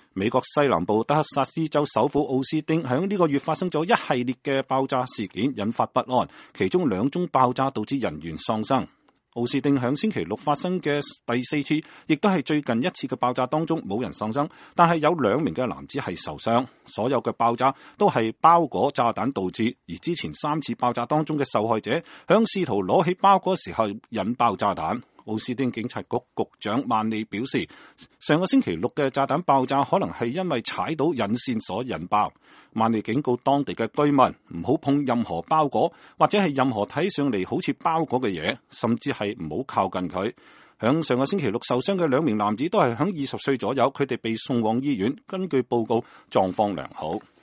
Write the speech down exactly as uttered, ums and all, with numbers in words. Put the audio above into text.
美國西南部德克薩斯州首府奧斯汀響呢個月發生咗一系列嘅爆炸事件，引發不安，其中兩宗爆炸導致人員喪生。奧斯汀響星期六發生嘅第四次，亦都係最近一次嘅爆炸當中冇人喪生，但係有兩名嘅男子係受傷。所有嘅爆炸都係包裹炸彈導致，而之前三次爆炸當中嘅受害者響試圖攞起包裹時候引爆炸彈。奧斯汀警察局局長曼利表示，上個星期六嘅炸彈爆炸可能係因為踩到引線所引爆。曼利警告當地嘅居民唔好碰任何包裹，或者係任何睇上嚟好似包裹嘅嘢，甚至係唔好靠近佢。響上個星期六受傷嘅兩名男子都係響二十歲左右，佢哋被送往醫院，根據報告狀況良好。